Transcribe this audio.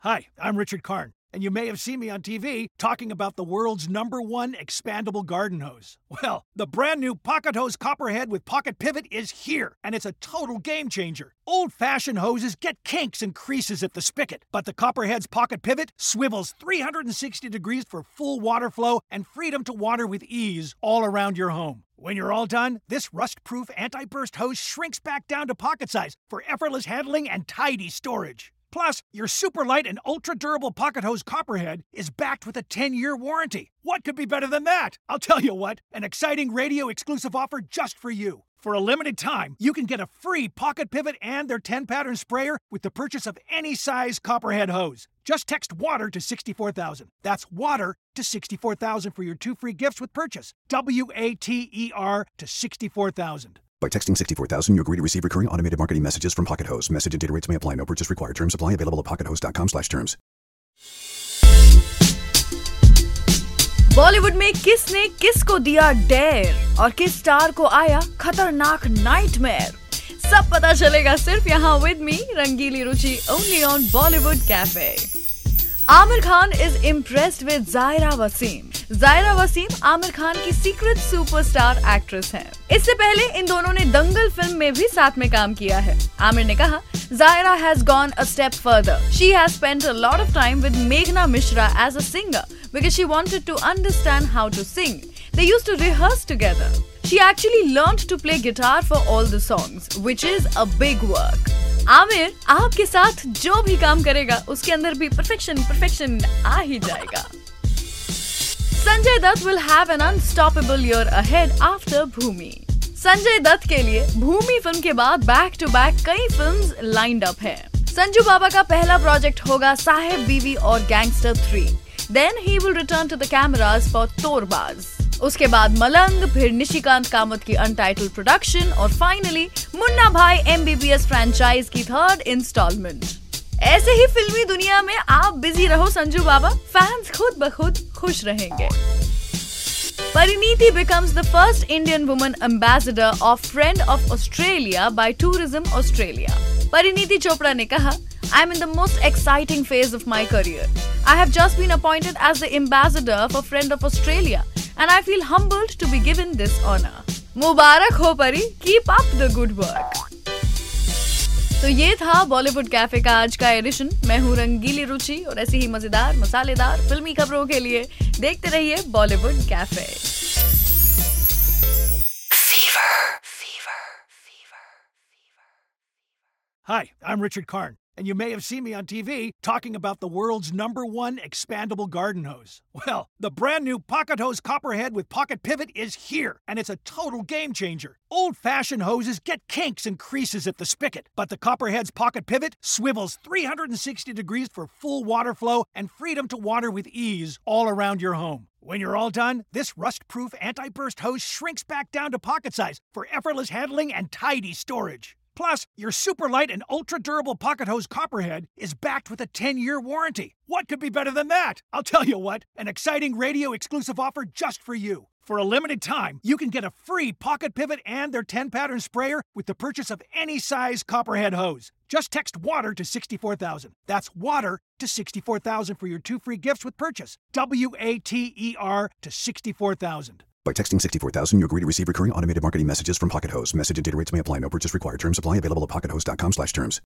Hi, I'm Richard Karn, and you may have seen me on TV talking about the world's #1 expandable garden hose. Well, the brand new Pocket Hose Copperhead with Pocket Pivot is here, and it's a total game changer. Old-fashioned hoses get kinks and creases at the spigot, but the Copperhead's Pocket Pivot swivels 360 degrees for full water flow and freedom to water with ease all around your home. When you're all done, this rust-proof anti-burst hose shrinks back down to pocket size for effortless handling and tidy storage. Plus, your super light and ultra-durable Pocket Hose Copperhead is backed with a 10-year warranty. What could be better than that? I'll tell you what, an exciting radio-exclusive offer just for you. For a limited time, you can get a free Pocket Pivot and their 10-pattern sprayer with the purchase of any size Copperhead hose. Just text WATER to 64,000. That's WATER to 64,000 for your 2 free gifts with purchase. WATER to 64,000. By texting 64,000, you agree to receive recurring automated marketing messages from Pocket Hose. Message and data rates may apply. No purchase required. Terms apply. Available at pockethose.com/terms. Bollywood में किसने किसको दिया dare और किस star को आया खतरनाक nightmare, सब पता चलेगा सिर्फ यहाँ with me Rangili Ruchi only on Bollywood cafe. Aamir Khan is impressed with Zaira Wasim. Zaira Wasim Aamir Khan की सीक्रेट सुपरस्टार एक्ट्रेस हैं। इससे पहले इन दोनों ने दंगल फिल्म में भी साथ में काम किया है। आमिर ने कहा, Zaira has gone a step further. She has spent a lot of time with Meghna Mishra as a singer because she wanted to understand how to sing. They used to rehearse together. She actually learned to play guitar for all the songs, which is a big work. Aamir आपके साथ जो भी काम करेगा उसके अंदर भी perfection आ ही जाएगा। Sanjay Dutt will have an unstoppable year ahead after भूमि। संजय दत्त के लिए भूमि फिल्म के बाद बैक टू बैक कई फिल्म्स लाइंड अप है। संजू बाबा का पहला प्रोजेक्ट होगा साहेब बीवी और gangster 3। Then he will return to the cameras for Torbaaz. उसके बाद मलंग, फिर निशिकांत कामत की अनटाइटल्ड प्रोडक्शन और finally Munna Bhai MBBS franchise की 3rd इंस्टॉलमेंट। ऐसे ही फिल्मी दुनिया में आप बिजी रहो संजू बाबा, फैंस खुद ब खुद खुश रहेंगे। Parineeti becomes the first Indian woman ambassador of Friend of Australia by Tourism Australia. Parineeti Chopra ने कहा, I'm in the most exciting phase of my career. I have just been appointed as the ambassador for Friend of Australia and I feel humbled to be given this honor. मुबारक हो परी, keep up the good work. तो ये था Bollywood cafe का आज का addition. मैं हूँ रंगीली रुचि और ऐसी ही मजेदार मसालेदार फिल्मी खबरों के लिए देखते रहिए Bollywood cafe. Hi, I'm Richard Karn, and you may have seen me on TV talking about the world's #1 expandable garden hose. Well, the brand new Pocket Hose Copperhead with Pocket Pivot is here, and it's a total game changer. Old-fashioned hoses get kinks and creases at the spigot, but the Copperhead's Pocket Pivot swivels 360 degrees for full water flow and freedom to water with ease all around your home. When you're all done, this rust-proof anti-burst hose shrinks back down to pocket size for effortless handling and tidy storage. Plus, your super light and ultra-durable Pocket Hose Copperhead is backed with a 10-year warranty. What could be better than that? I'll tell you what, an exciting radio-exclusive offer just for you. For a limited time, you can get a free Pocket Pivot and their 10-pattern sprayer with the purchase of any size Copperhead hose. Just text WATER to 64,000. That's WATER to 64,000 for your 2 free gifts with purchase. WATER to 64,000. By texting 64,000, you agree to receive recurring automated marketing messages from Pocket Hose. Message and data rates may apply. No purchase required. Terms apply. Available at pockethose.com/terms.